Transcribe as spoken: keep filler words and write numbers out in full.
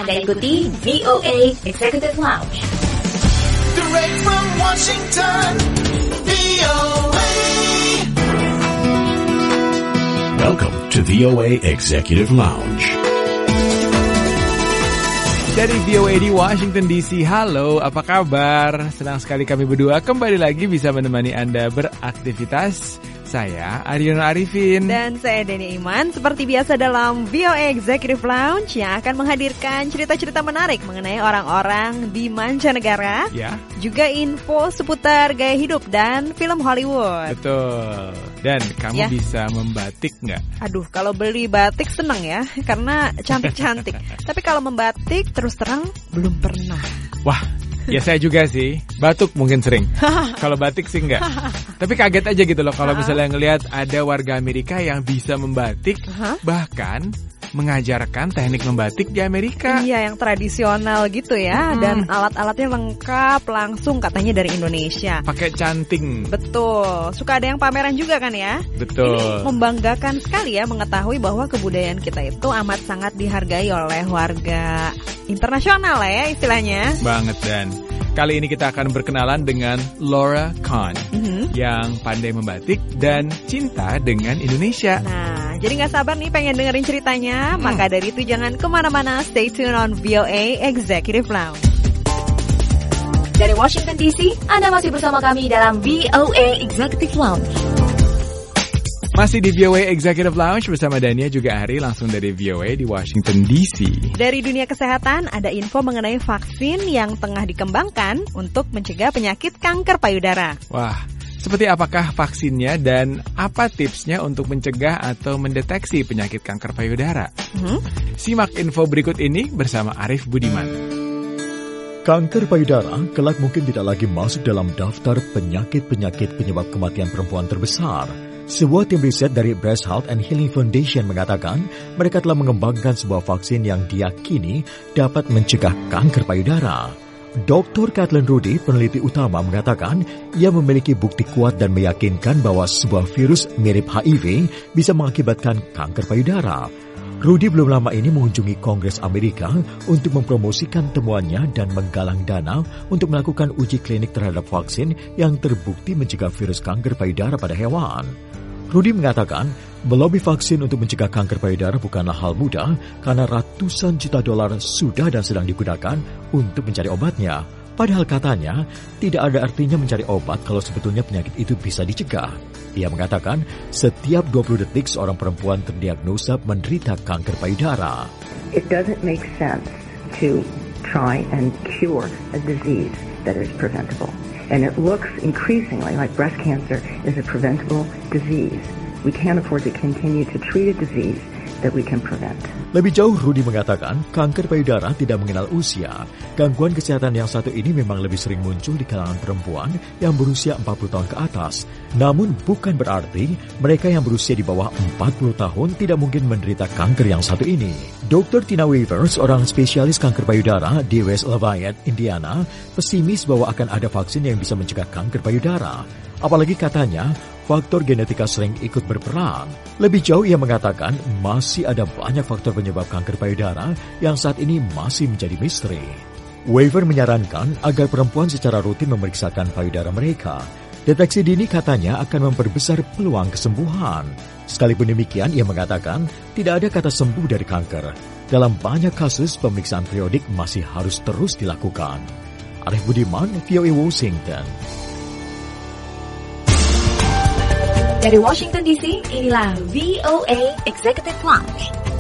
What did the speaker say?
Anda ikuti V O A Executive Lounge. Direct from Washington, V O A. Welcome to V O A Executive Lounge. Dari V O A di Washington D C, halo, apa kabar? Senang sekali kami berdua kembali lagi bisa menemani Anda beraktivitas. Saya Aryono Arifin. Dan saya Deni Iman. Seperti biasa dalam V O A Executive Lounge yang akan menghadirkan cerita-cerita menarik mengenai orang-orang di mancanegara. Ya. Juga info seputar gaya hidup dan film Hollywood. Betul. Dan kamu ya. bisa membatik nggak? Aduh, kalau beli batik seneng ya, karena cantik-cantik. Tapi kalau membatik terus terang belum pernah. Wah, ya saya juga sih. Batuk mungkin sering. Kalau batik sih enggak. Tapi kaget aja gitu loh kalau misalnya ngelihat ada warga Amerika yang bisa membatik, Huh? bahkan mengajarkan teknik membatik di Amerika. Iya, yang tradisional gitu ya. Hmm. Dan alat-alatnya lengkap langsung katanya dari Indonesia. Pakai canting. Betul, suka ada yang pameran juga kan ya. Betul. Ini membanggakan sekali ya mengetahui bahwa kebudayaan kita itu amat sangat dihargai oleh warga internasional lah ya istilahnya. Banget. Dan kali ini kita akan berkenalan dengan Laura Kahn, Mm-hmm. yang pandai membatik dan cinta dengan Indonesia. Nah, jadi gak sabar nih pengen dengerin ceritanya. Maka dari itu jangan kemana-mana, stay tune on V O A Executive Lounge. Dari Washington D C, Anda masih bersama kami dalam V O A Executive Lounge. Masih di V O A Executive Lounge bersama Dania juga Ari, langsung dari V O A di Washington D C. Dari dunia kesehatan, ada info mengenai vaksin yang tengah dikembangkan untuk mencegah penyakit kanker payudara. Wah, seperti apakah vaksinnya dan apa tipsnya untuk mencegah atau mendeteksi penyakit kanker payudara? Hmm? Simak info berikut ini bersama Arif Budiman. Kanker payudara kelak mungkin tidak lagi masuk dalam daftar penyakit-penyakit penyebab kematian perempuan terbesar. Sebuah tim riset dari Breast Health and Healing Foundation mengatakan mereka telah mengembangkan sebuah vaksin yang diyakini dapat mencegah kanker payudara. doktor Kathleen Rudy, peneliti utama, mengatakan ia memiliki bukti kuat dan meyakinkan bahwa sebuah virus mirip H I V bisa mengakibatkan kanker payudara. Rudy belum lama ini mengunjungi Kongres Amerika untuk mempromosikan temuannya dan menggalang dana untuk melakukan uji klinik terhadap vaksin yang terbukti mencegah virus kanker payudara pada hewan. Rudy mengatakan, melobi vaksin untuk mencegah kanker payudara bukanlah hal mudah karena ratusan juta dolar sudah dan sedang digunakan untuk mencari obatnya. Padahal katanya, tidak ada artinya mencari obat kalau sebetulnya penyakit itu bisa dicegah. Ia mengatakan, setiap dua puluh detik seorang perempuan terdiagnosa menderita kanker payudara. It doesn't make sense to try and cure a disease that is preventable. And it looks increasingly like breast cancer is a preventable disease. We can't afford to continue to treat a disease that we can prevent. Lebih jauh, Rudy mengatakan kanker payudara tidak mengenal usia. Gangguan kesehatan yang satu ini memang lebih sering muncul di kalangan perempuan yang berusia empat puluh tahun ke atas. Namun bukan berarti mereka yang berusia di bawah empat puluh tahun tidak mungkin menderita kanker yang satu ini. doktor Tina Weaver, seorang spesialis kanker payudara di West Lafayette, Indiana, pesimis bahwa akan ada vaksin yang bisa mencegah kanker payudara. Apalagi katanya, faktor genetika sering ikut berperan. Lebih jauh ia mengatakan masih ada banyak faktor penyebab kanker payudara yang saat ini masih menjadi misteri. Weaver menyarankan agar perempuan secara rutin memeriksakan payudara mereka. Deteksi dini katanya akan memperbesar peluang kesembuhan. Sekalipun demikian, ia mengatakan tidak ada kata sembuh dari kanker. Dalam banyak kasus, pemeriksaan periodik masih harus terus dilakukan. Arif Budiman, V O A Washington. Dari Washington D C, inilah V O A Executive Lounge.